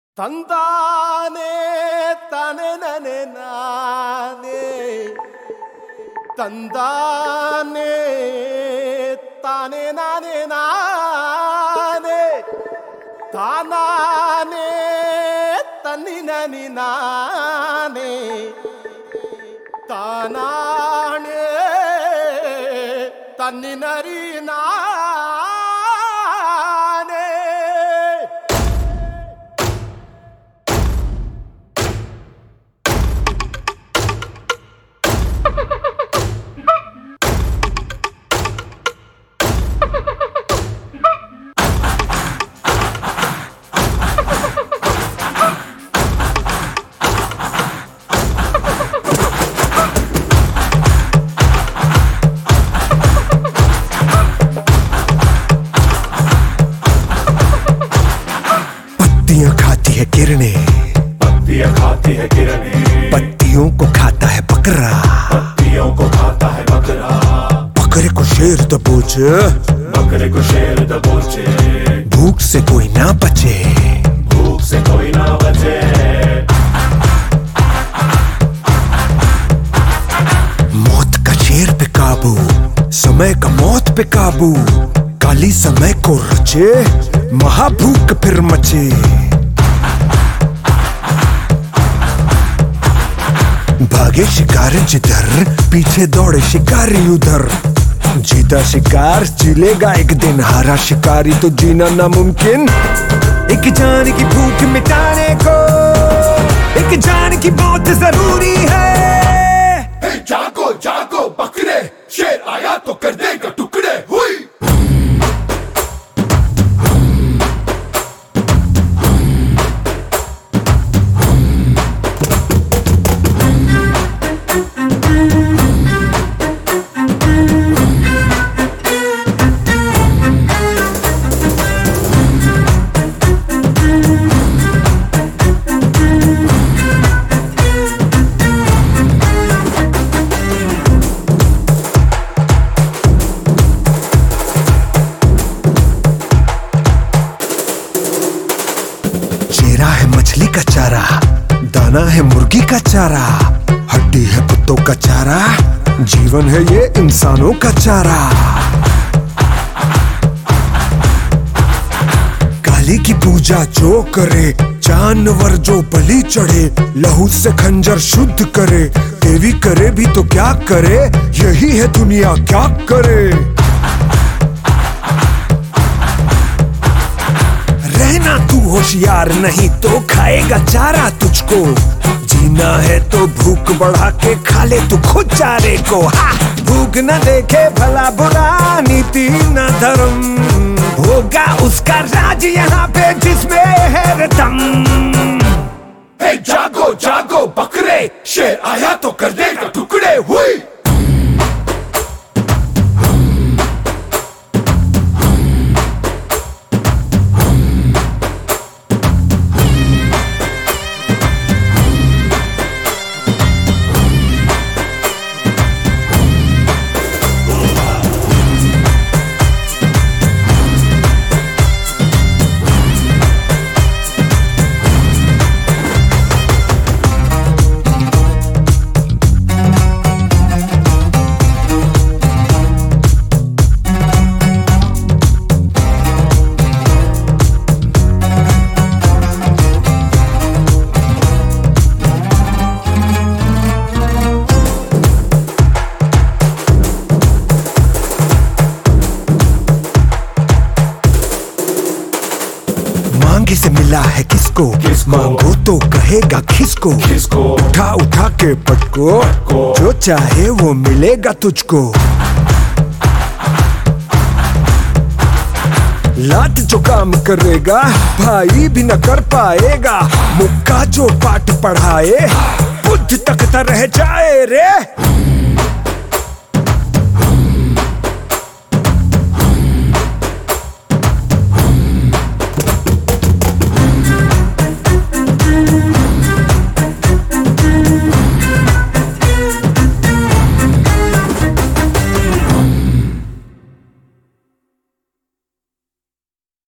ತಂದಾನೆ ತಾನೆ ನನೆ ನಾನೇ ತಂದಾನೆ ತಾನೆ ನಾನೇ ನಾನೇ ತಾನಾನೆ ತನ್ನಿ ನನಿ ನಾನೇ ತಾನಾನೆ ತನ್ನಿ ನರಿ ನಾನೇ खाती है किरणें, पत्तियां खाती है किरणें, पत्तियों को खाता है बकरा, पत्तियों को खाता है बकरा, बकरे को शेर दबोचे, बकरे को शेर दबोचे, भूख से कोई ना बचे, भूख से कोई ना बचे। मौत का शेर पे काबू, समय का मौत पे काबू, काली समय को रचे, महाभूख फिर मचे। भागे शिकारी जिधर, पीछे दौड़े शिकारी उधर, जीता शिकार जिलेगा एक दिन, हारा शिकारी तो जीना नामुमकिन। एक जान की भूख मिटाने को एक जान की मौत जरूरी है। जागो जागो बकरे, शेर आया तो कर देगा टुकड़े। हुई चेहरा है मछली का चारा, दाना है मुर्गी का चारा, हड्डी है कुत्तों का चारा, जीवन है ये इंसानों का चारा। काली की पूजा जो करे, जानवर जो बलि चढ़े, लहू से खंजर शुद्ध करे, देवी करे भी तो क्या करे, यही है दुनिया क्या करे। रहना तू होशियार, नहीं तो खाएगा चारा तुझको, जीना है तो भूख बढ़ा के खा ले तू खुद चारे को। भूख न देखे भला बुरा, नीति न धर्म, होगा उसका राज यहाँ पे जिसमें है दम। जागो जागो बकरे, शेर आया तो कर देगा टुकड़े। हुई मांगे से मिला है किसको, मांगो तो कहेगा किसको, उठा उठा के पटको, जो चाहे वो मिलेगा तुझको। लात जो काम करेगा भाई भी न कर पाएगा, मुक्का जो पाठ पढ़ाए बुद्ध तक रह जाए रे।